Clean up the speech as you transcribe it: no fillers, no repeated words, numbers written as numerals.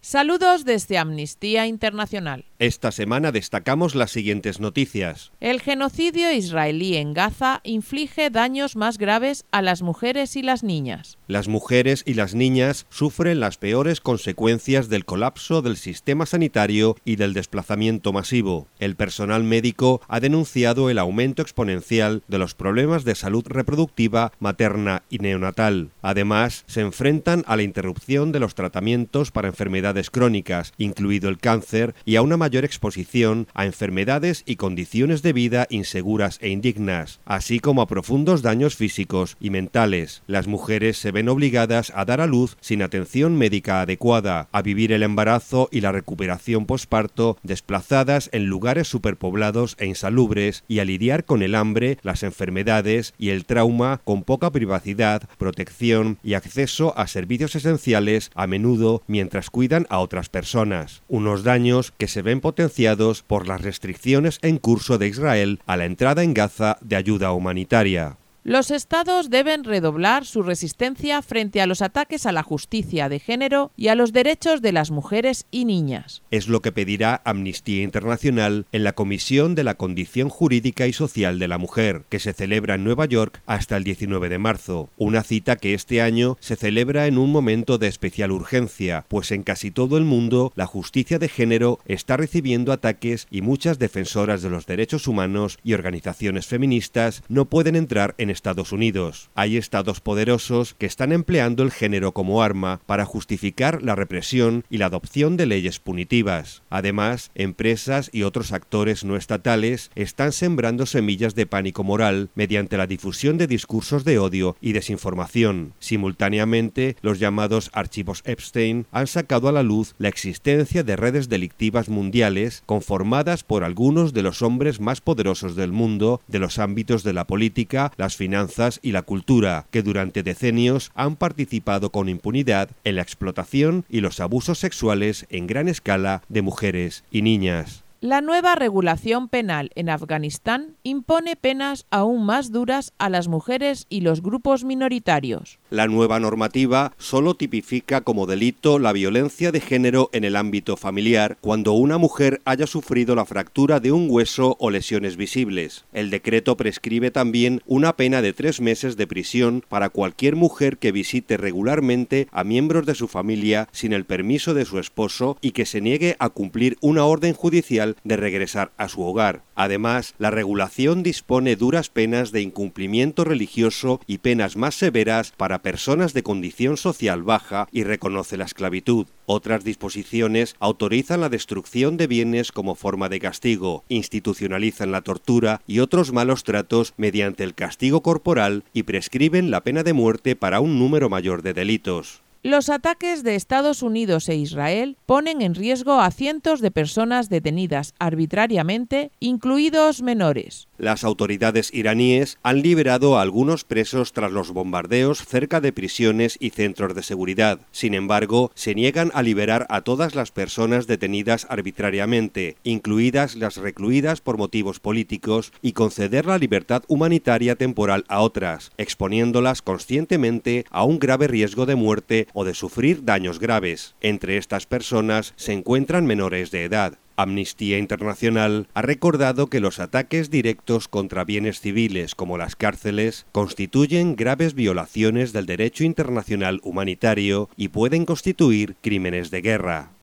Saludos desde Amnistía Internacional. Esta semana destacamos las siguientes noticias. El genocidio israelí en Gaza inflige daños más graves a las mujeres y las niñas. Las mujeres y las niñas sufren las peores consecuencias del colapso del sistema sanitario y del desplazamiento masivo. El personal médico ha denunciado el aumento exponencial de los problemas de salud reproductiva, materna y neonatal. Además, se enfrentan a la interrupción de los tratamientos para enfermedades crónicas, incluido el cáncer, y a una mayor exposición a enfermedades y condiciones de vida inseguras e indignas, así como a profundos daños físicos y mentales. Las mujeres se ven obligadas a dar a luz sin atención médica adecuada, a vivir el embarazo y la recuperación posparto desplazadas en lugares superpoblados e insalubres y a lidiar con el hambre, las enfermedades y el trauma con poca privacidad, protección y acceso a servicios esenciales, a menudo mientras cuidan a otras personas. Unos daños que se ven potenciados por las restricciones en curso de Israel a la entrada en Gaza de ayuda humanitaria. Los estados deben redoblar su resistencia frente a los ataques a la justicia de género y a los derechos de las mujeres y niñas. Es lo que pedirá Amnistía Internacional en la Comisión de la Condición Jurídica y Social de la Mujer, que se celebra en Nueva York hasta el 19 de marzo. Una cita que este año se celebra en un momento de especial urgencia, pues en casi todo el mundo la justicia de género está recibiendo ataques y muchas defensoras de los derechos humanos y organizaciones feministas no pueden entrar en Estados Unidos. Hay estados poderosos que están empleando el género como arma para justificar la represión y la adopción de leyes punitivas. Además, empresas y otros actores no estatales están sembrando semillas de pánico moral mediante la difusión de discursos de odio y desinformación. Simultáneamente, los llamados archivos Epstein han sacado a la luz la existencia de redes delictivas mundiales conformadas por algunos de los hombres más poderosos del mundo, de los ámbitos de la política, las finanzas y la cultura, que durante decenios han participado con impunidad en la explotación y los abusos sexuales en gran escala de mujeres y niñas. La nueva regulación penal en Afganistán impone penas aún más duras a las mujeres y los grupos minoritarios. La nueva normativa solo tipifica como delito la violencia de género en el ámbito familiar cuando una mujer haya sufrido la fractura de un hueso o lesiones visibles. El decreto prescribe también una pena de 3 meses de prisión para cualquier mujer que visite regularmente a miembros de su familia sin el permiso de su esposo y que se niegue a cumplir una orden judicial de regresar a su hogar. Además, la regulación dispone duras penas de incumplimiento religioso y penas más severas para personas de condición social baja y reconoce la esclavitud. Otras disposiciones autorizan la destrucción de bienes como forma de castigo, institucionalizan la tortura y otros malos tratos mediante el castigo corporal y prescriben la pena de muerte para un número mayor de delitos. Los ataques de Estados Unidos e Israel ponen en riesgo a cientos de personas detenidas arbitrariamente, incluidos menores. Las autoridades iraníes han liberado a algunos presos tras los bombardeos cerca de prisiones y centros de seguridad. Sin embargo, se niegan a liberar a todas las personas detenidas arbitrariamente, incluidas las recluidas por motivos políticos, y conceder la libertad humanitaria temporal a otras, exponiéndolas conscientemente a un grave riesgo de muerte o de sufrir daños graves. Entre estas personas se encuentran menores de edad. Amnistía Internacional ha recordado que los ataques directos contra bienes civiles como las cárceles constituyen graves violaciones del derecho internacional humanitario y pueden constituir crímenes de guerra.